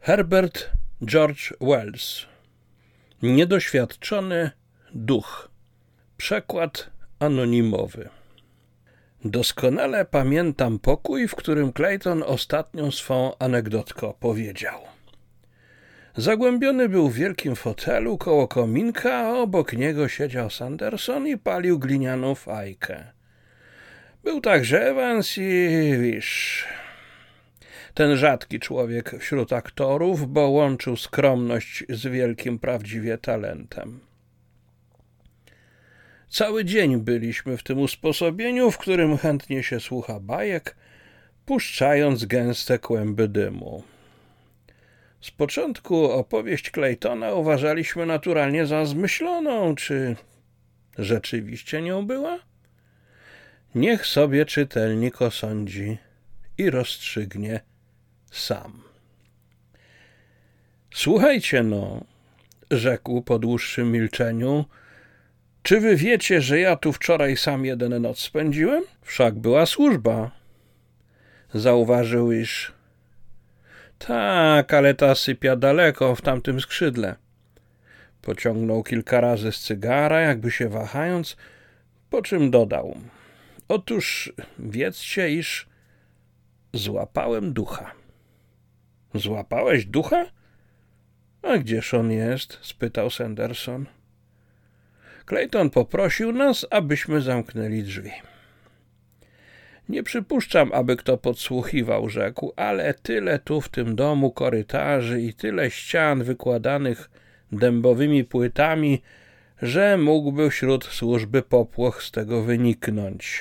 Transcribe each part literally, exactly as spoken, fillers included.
Herbert George Wells. Niedoświadczony duch. Przekład anonimowy. Doskonale pamiętam pokój, w którym Clayton ostatnią swą anegdotkę opowiedział. Zagłębiony był w wielkim fotelu koło kominka, a obok niego siedział Sanderson i palił glinianą fajkę. Był także Evans i wisz... Ten rzadki człowiek wśród aktorów, bo łączył skromność z wielkim prawdziwie talentem. Cały dzień byliśmy w tym usposobieniu, w którym chętnie się słucha bajek, puszczając gęste kłęby dymu. Z początku opowieść Claytona uważaliśmy naturalnie za zmyśloną, czy rzeczywiście nią była? Niech sobie czytelnik osądzi i rozstrzygnie sam. Słuchajcie no, rzekł po dłuższym milczeniu, czy wy wiecie, że ja tu wczoraj sam jeden noc spędziłem? Wszak była służba. Zauważył, iż tak, ale ta sypia daleko w tamtym skrzydle. Pociągnął kilka razy z cygara, jakby się wahając, po czym dodał. Otóż wiedzcie, iż złapałem ducha. Złapałeś ducha? A gdzież on jest? Spytał Sanderson. Clayton poprosił nas, abyśmy zamknęli drzwi. Nie przypuszczam, aby kto podsłuchiwał, rzekł, ale tyle tu w tym domu korytarzy i tyle ścian wykładanych dębowymi płytami, że mógłby wśród służby popłoch z tego wyniknąć.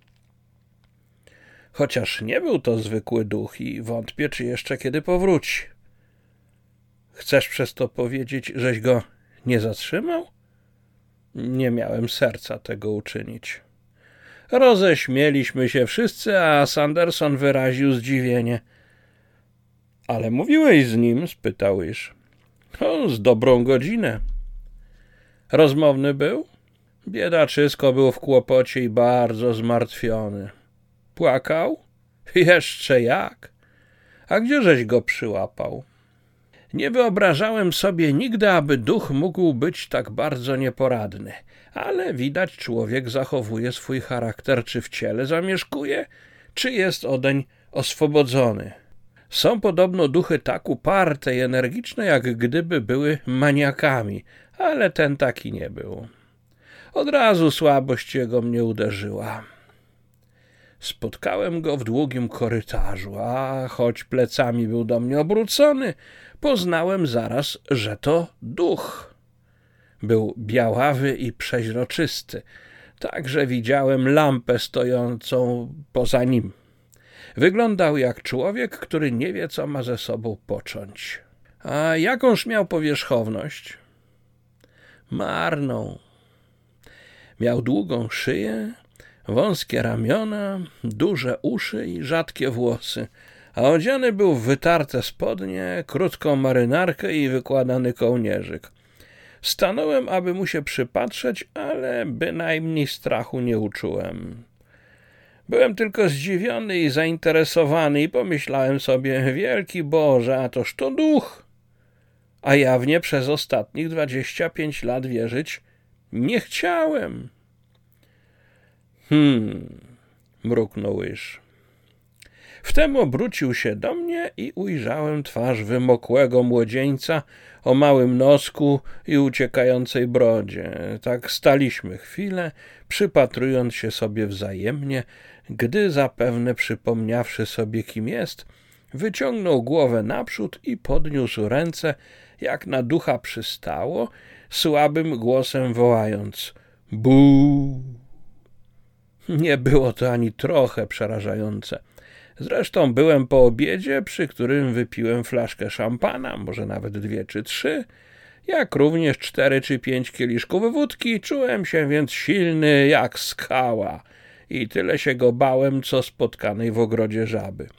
Chociaż nie był to zwykły duch i wątpię, czy jeszcze kiedy powróci. Chcesz przez to powiedzieć, żeś go nie zatrzymał? Nie miałem serca tego uczynić. Roześmieliśmy się wszyscy, a Sanderson wyraził zdziwienie. Ale mówiłeś z nim? Spytał iż. O, z dobrą godzinę. Rozmowny był? Biedaczysko był w kłopocie i bardzo zmartwiony. Płakał? Jeszcze jak? A gdzieżeś go przyłapał? Nie wyobrażałem sobie nigdy, aby duch mógł być tak bardzo nieporadny, ale widać człowiek zachowuje swój charakter, czy w ciele zamieszkuje, czy jest odeń oswobodzony. Są podobno duchy tak uparte i energiczne, jak gdyby były maniakami, ale ten taki nie był. Od razu słabość jego mnie uderzyła. Spotkałem go w długim korytarzu, a choć plecami był do mnie obrócony, poznałem zaraz, że to duch. Był białawy i przeźroczysty, tak że widziałem lampę stojącą poza nim. Wyglądał jak człowiek, który nie wie, co ma ze sobą począć. A jakąż miał powierzchowność? Marną. Miał długą szyję, wąskie ramiona, duże uszy i rzadkie włosy, a odziany był w wytarte spodnie, krótką marynarkę i wykładany kołnierzyk. Stanąłem, aby mu się przypatrzeć, ale bynajmniej strachu nie uczułem. Byłem tylko zdziwiony i zainteresowany i pomyślałem sobie, wielki Boże, a toż to duch. A jawnie przez ostatnich dwadzieścia pięć lat wierzyć nie chciałem. Hmm, mruknął iż. Wtem obrócił się do mnie i ujrzałem twarz wymokłego młodzieńca o małym nosku i uciekającej brodzie. Tak staliśmy chwilę, przypatrując się sobie wzajemnie, gdy zapewne przypomniawszy sobie, kim jest, wyciągnął głowę naprzód i podniósł ręce, jak na ducha przystało, słabym głosem wołając bu. Nie było to ani trochę przerażające. Zresztą byłem po obiedzie, przy którym wypiłem flaszkę szampana, może nawet dwie czy trzy, jak również cztery czy pięć kieliszków wódki, czułem się więc silny jak skała i tyle się go bałem, co spotkanej w ogrodzie żaby.